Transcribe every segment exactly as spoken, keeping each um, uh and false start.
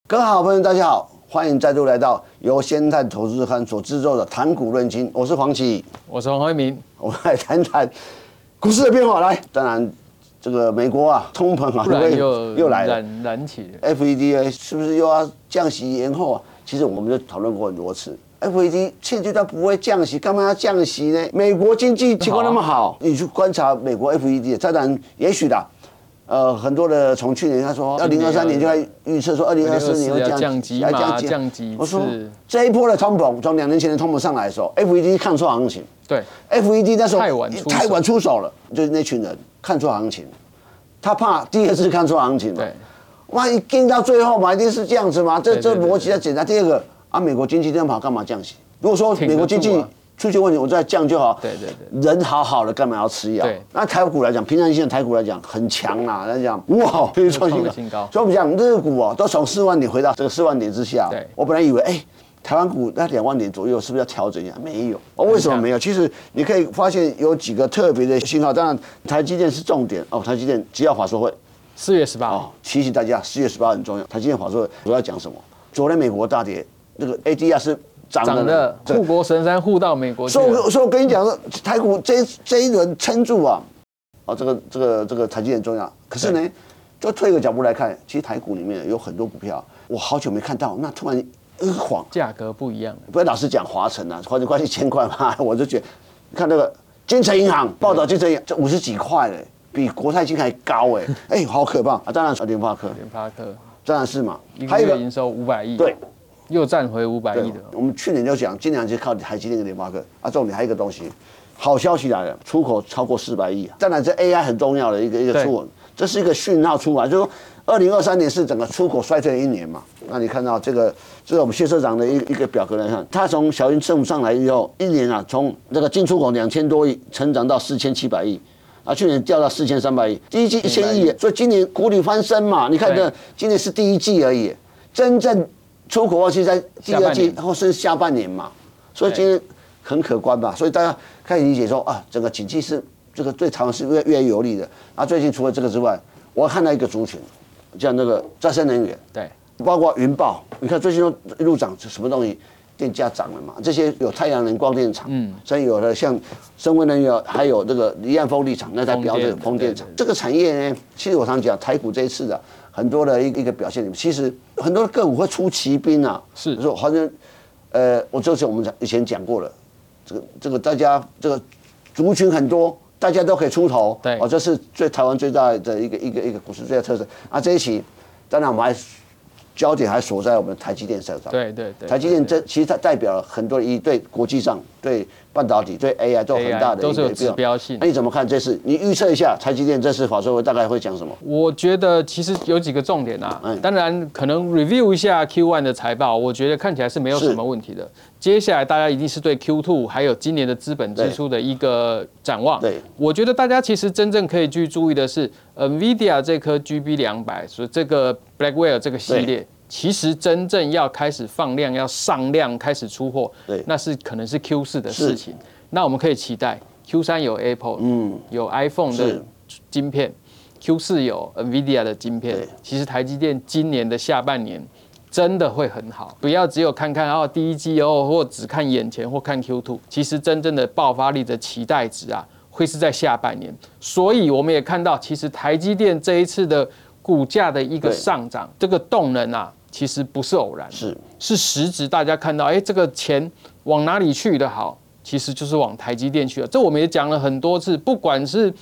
各位好朋友，大家好，欢迎再度来到由先探投资刊所制作的谈股论金，我是黄奇， 我是黄辉明， 我们来谈谈股市的变化。来，当然这个美国啊，通膨啊， 又又来了， 燃燃起了 F E D 是不是又要降息延后啊？其实我们就讨论过很多次。F E D 现阶段不会降息，干嘛要降息呢？美国经济情况那么好，你去观察美国 F E D， 当然也许的。呃，很多的从去年他说，二零二三年就在预测说，二零二四年会降息， 要降息，降息。 我说这一波的通膨，从两年前的通膨上来的时候 ，F E D 看错行情。 对 ，F E D 那时候太晚出太晚出手了，就是那群人看错行情，他怕第二次看错行情嘛。 对， 万一跟到最后嘛，一定是这样子嘛，这这逻辑要简单。第二个啊，美国经济这样跑，干嘛降息？如果说美国经济出现问题，我再降就好。 对对对， 人好好的，干嘛要吃药？那台股来讲，平常性的台股来讲很强啦，来讲哇，可以创新高。所以我们讲日股哦，都从四万点回到这个四万点之下。 对， 我本来以为哎，台湾股在两万点左右，是不是要调整一下？没有，哦，为什么没有？其实你可以发现有几个特别的信号。当然，台积电是重点哦，台积电只要法说会， 四月十八号提醒大家，四月十八很重要。台积电法说会主要讲什么？昨天美国大跌，这个 A D R 是。 涨的护国神山护到美国去。 所以，所以我跟你讲说，台股这这一轮撑住啊，啊，这个这个这个台积电很重要。可是呢，就退一个角度来看，其实台股里面有很多股票，我好久没看到，那突然一晃， 价格不一样。 不要老是讲华晨啊，华晨快一千块嘛，我就觉得，看那个金城银行报道，金城银行这五十几块嘞，比国泰金还高哎，哎，好可怕啊！当然是联发科， 联发科当然是嘛， 一个月营收五百亿， 对。 又站回五百亿的。 我们去年就讲，今年就靠台积电跟联发科啊。重点还有一个东西，好消息来了，出口超过四百亿。当然，这 A I 很重要的一个一个出口，这是一个讯号出来，就是说，二零二三年是整个出口衰退的一年嘛。那你看到这个，这是我们谢社长的一一个表格来看，他从小英政府上来以后，一年啊，从这个进出口两千多亿，成长到四千七百亿。啊，去年掉到四千三百亿，第一季一千亿，所以今年谷底翻身嘛。你看这今年是第一季而已，真正。出口旺季在第二季或是下半年嘛，所以今天很可观吧。所以大家开始理解说啊，整个经济是这个对台湾是越越有利的。啊，最近除了这个之外，我看到一个族群，像那个再生能源， 对， 包括云豹，你看最近都一路涨，什么东西电价涨了嘛？这些有太阳能光电厂，嗯，所以有的像深威能源，还有这个离岸风力场，那在标这个风电场，这个产业呢，其实我常讲台股这一次的。很多的一个一个表现里面，其实很多的个股会出奇兵啊， 是说好像，呃，我这次我们以前讲过了，这个这个大家这个族群很多，大家都可以出头， 对， 哦，这是最台湾最大的一个一个一个股市最大特色啊。这一期，当然我们还焦点还锁在我们台积电身上， 对对对， 台积电这其实它代表了很多一对国际上对半导体对 A I 都很大的都是有指标性。 那你怎么看这次？你预测一下台积电这次法说会大概会讲什么？ 我觉得其实有几个重点啊，当然可能 review 一下 Q 一 的财报，我觉得看起来是没有什么问题的。接下来大家一定是对 Q 二 还有今年的资本支出的一个展望。 对， 我觉得大家其实真正可以去注意的是 ，NVIDIA 这颗 G B 两百，所以这个 Blackwell 这个系列。其实真正要开始放量、要上量、开始出货，那是可能是 Q 四 的事情。那我们可以期待 Q 三 有 Apple， 嗯，有 iPhone 的晶片 ，Q 四 有 NVIDIA 的晶片。其实台积电今年的下半年真的会很好，不要只有看看哦第一季哦，或只看眼前或看 Q 二。其实真正的爆发力的期待值啊，会是在下半年。所以我们也看到，其实台积电这一次的股价的一个上涨，这个动能啊。其实不是偶然， 是是实质。大家看到，哎，这个钱往哪里去的好，其实就是往台积电去了。这我们也讲了很多次，不管是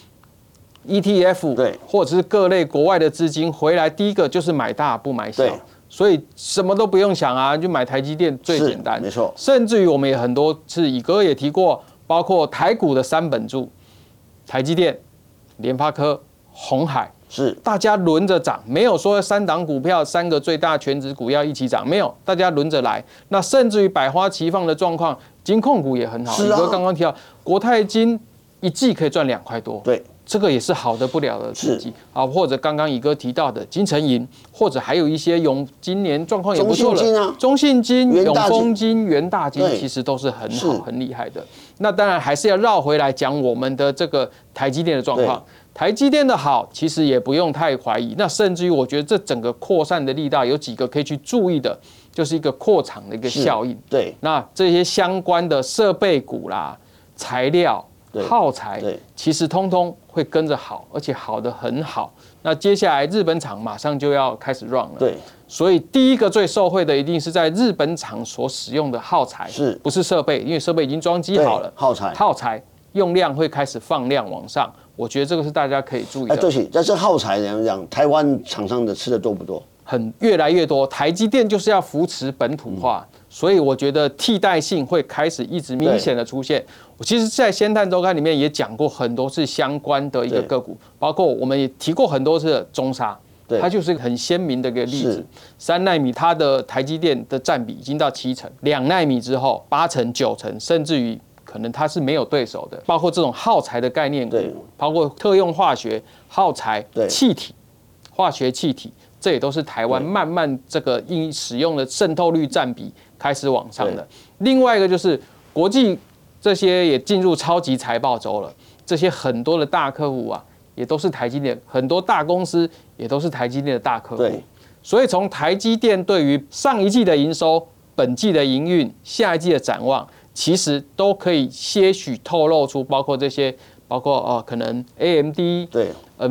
E T F 对，或者是各类国外的资金回来，第一个就是买大不买小，所以什么都不用想啊，就买台积电最简单， 没错。 甚至于我们也很多次，乙哥也提过，包括台股的三本柱，台积电、联发科、鸿海。 是， 大家轮着涨，没有说三档股票三个最大全指股要一起涨，没有，大家轮着来。那甚至于百花齐放的状况，金控股也很好。宇哥刚刚提到国泰金一季可以赚两块多， 对， 这个也是好的不了的成绩啊。或者刚刚乙哥提到的金城银，或者还有一些永今年状况也不错了，中信金、永丰金、元大金其实都是很好很厉害的。那当然还是要绕回来讲我们的这个台积电的状况。台积电的好，其实也不用太怀疑。那甚至于，我觉得这整个扩散的力道有几个可以去注意的，就是一个扩厂的一个效应。 对， 那这些相关的设备股啦、材料、耗材，其实通通会跟着好，而且好的很好。那接下来日本厂马上就要开始 run 了， 对， 所以第一个最受惠的一定是在日本厂所使用的耗材， 是不是设备？因为设备已经装机好了， 耗材， 耗材用量会开始放量往上。我觉得这个是大家可以注意的。 哎，对不起，但是耗材怎样讲？台湾厂商的吃的多不多？ 很越来越多。台积电就是要扶持本土化，嗯、所以我觉得替代性会开始一直明显的出现。我其实，在《先探周刊》里面也讲过很多次相关的一个个股，包括我们也提过很多次中砂，它就是一个很鲜明的一个例子。三奈米它的台积电的占比已经到七成，两奈米之后八成、九成，甚至于。可能它是没有对手的，包括这种耗材的概念股，包括特用化学、耗材、气体、化学气体，这也都是台湾慢慢这个应使用的渗透率占比开始往上的。另外一个就是国际这些也进入超级财报周了，这些很多的大客户啊，也都是台积电，很多大公司也都是台积电的大客户。所以从台积电对于上一季的营收、本季的营运、下一季的展望。其实都可以些许透露出，包括这些，包括哦，可能 A M D、 对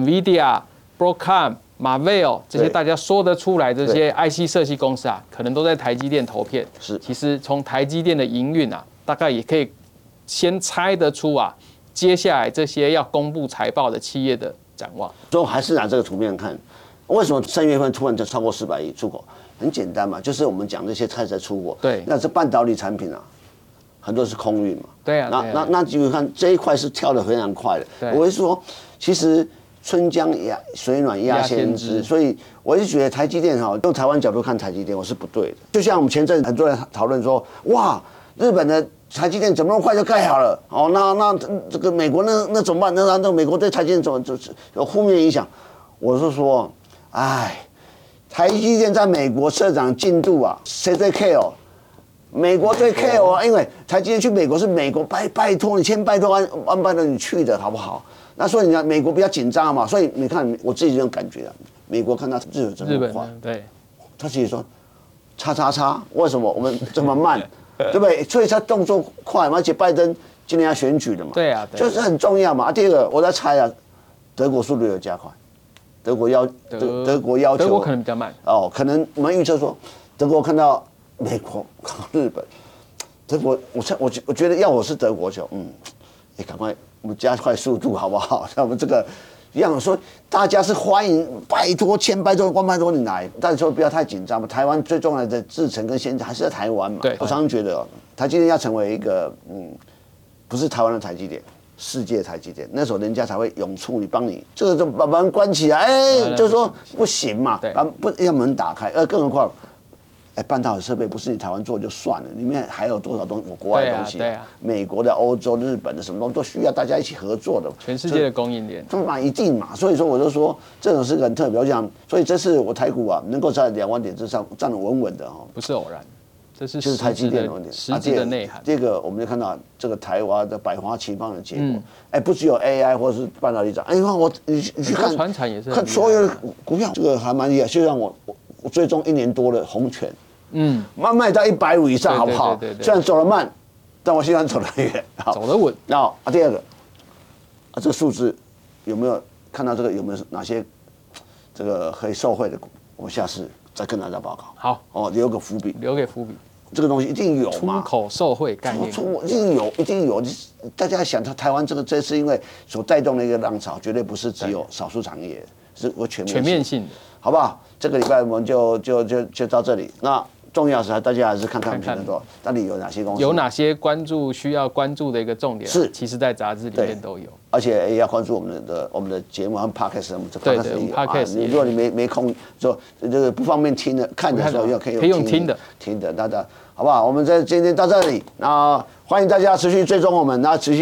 Nvidia、Broadcom、Marvell 这些大家说得出来这些 I C 设计公司啊，可能都在台积电投片。 是， 其实从台积电的营运啊，大概也可以先猜得出啊，接下来这些要公布财报的企业的展望。 最后还是拿这个图面看，为什么三月份突然就超过四百亿出口？很简单嘛，就是我们讲这些开始在出货。 对， 那这半导体产品啊。很多是空运嘛， 对啊， 那那那就看这一块是跳得非常快的。我会说，其实春江压水暖鸭先知，所以我就觉得台积电哈，用台湾角度看台积电，我是不对的。就像我们前阵很多人讨论说，哇，日本的台积电怎么那么快就盖好了？哦，那那这个美国那那怎么办？那那美国对台积电怎么就是有负面影响？我是说，哎，台积电在美国设厂进度啊，谁最 care？美国最 care 啊，因为台积电去美国是美国拜拜托你，千拜托万万拜托你去的好不好？那所以你看美国比较紧张嘛，所以你看我自己这种感觉啊，美国看到日本这么快， 对， 他自己说，叉叉叉，为什么我们这么慢，对不对？所以他动作快嘛，而且拜登今年要选举了嘛， 对啊， 就是很重要嘛。啊，第二个我在猜啊，德国速度有加快，德国要德德国要求， 德国可能比较慢哦，可能我们预测说德国看到。美国、日本、德国，我我我觉得要我是德国就嗯，也赶快我们加快速度好不好？像我们这个一样说，大家是欢迎，拜托千拜托万拜托你来，但是说不要太紧张嘛。台湾最重要的制程跟先进还是在台湾嘛。 对， 我常常觉得台积电要成为一个嗯，不是台湾的台积电。世界台积电那时候人家才会涌出你帮你这个就把门关起来，哎，就是说不行嘛，把不要门打开，呃，更何况。哎，半导体设备不是你台湾做就算了，里面还有多少东西？国外的东西， 对啊， 美国的、欧洲、日本的什么东西都需要大家一起合作的。 全世界的供应链， 这嘛一定嘛。所以说，我就说这种是个很特别。我讲，所以这次我台股啊，能够在两万点之上站得稳稳的哈， 不是偶然，这是就是台积电的问题， 实质的内涵。 这个我们就看到这个台湾的百花齐放的结果。哎，不只有 A I 或者是半导体涨，哎，你看我你你去看传产也是看所有的股票，这个还蛮厉害。就让我我追踪一年多的红权。嗯，慢慢到一百五以上，好不好？对对对。虽然走得慢，但我希望走得远， 走得稳。 然后啊，第二个，啊，这个数字有没有看到这个有没有哪些这个可以受惠的股？我们下次再跟大家报告。 好， 哦，留个伏笔， 留给伏笔。 这个东西一定有嘛？ 出口受惠概念， 出一定有，一定有。大家想，它台湾这个这次因为所带动的一个浪潮，绝对不是只有少数产业，是我全面全面性的， 好不好？这个礼拜我们就就就就到这里。那。重要是大家还是看看我们现在做到底有哪些公司， 有哪些关注需要关注的一个重点，是其实在杂志里面都有， 而且也要关注我们的我们的节目和 podcast， 我们这 podcast 也有 podcast。你如果你没没空，就这个不方便听的看的时候，要可以可以用听的听的，大家好不好？我们在今天到这里，那欢迎大家持续追踪我们，那持续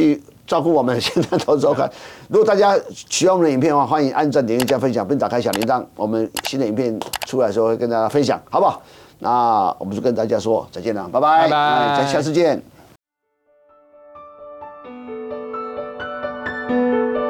照顾我们现在投资周刊。如果大家喜欢我们的影片的话，欢迎按赞、点击、加分享，并打开小铃铛。我们新的影片出来的时候会跟大家分享，好不好？那我们就跟大家说再见了，拜拜， 拜拜， 再下次见。